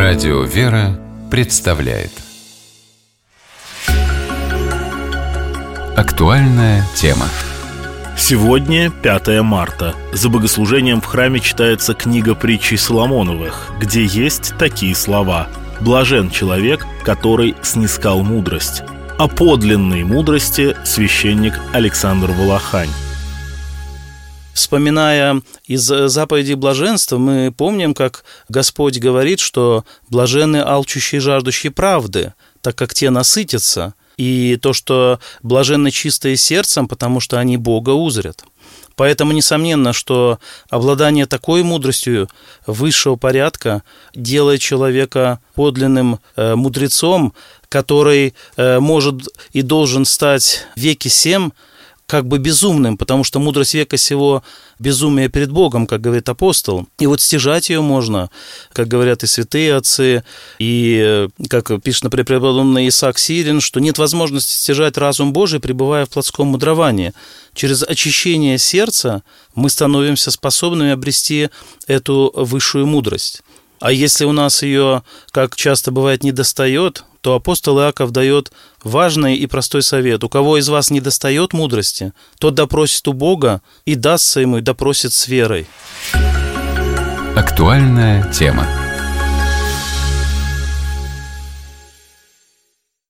Радио «Вера» представляет актуальная тема. Сегодня 5 марта. За богослужением в храме читается книга притчей Соломоновых, где есть такие слова: «Блажен человек, который снискал мудрость». О подлинной мудрости священник Александр Волохань. Вспоминая из заповедей блаженства, мы помним, как Господь говорит, что блаженны алчущие и жаждущие правды, так как те насытятся, и то, что блаженны чистые сердцем, потому что они Бога узрят. Поэтому несомненно, что обладание такой мудростью высшего порядка делает человека подлинным мудрецом, который может и должен стать в веке сем как бы безумным, потому что мудрость века сего – безумие перед Богом, как говорит апостол. И вот стяжать ее можно, как говорят и святые отцы, и, как пишет, например, преподобный Исаак Сирин, что нет возможности стяжать разум Божий, пребывая в плотском мудровании. Через очищение сердца мы становимся способными обрести эту высшую мудрость. А если у нас ее, как часто бывает, недостает, то апостол Иаков дает важный и простой совет: у кого из вас недостает мудрости, тот допросит у Бога, и дастся ему, и допросит с верой. Актуальная тема.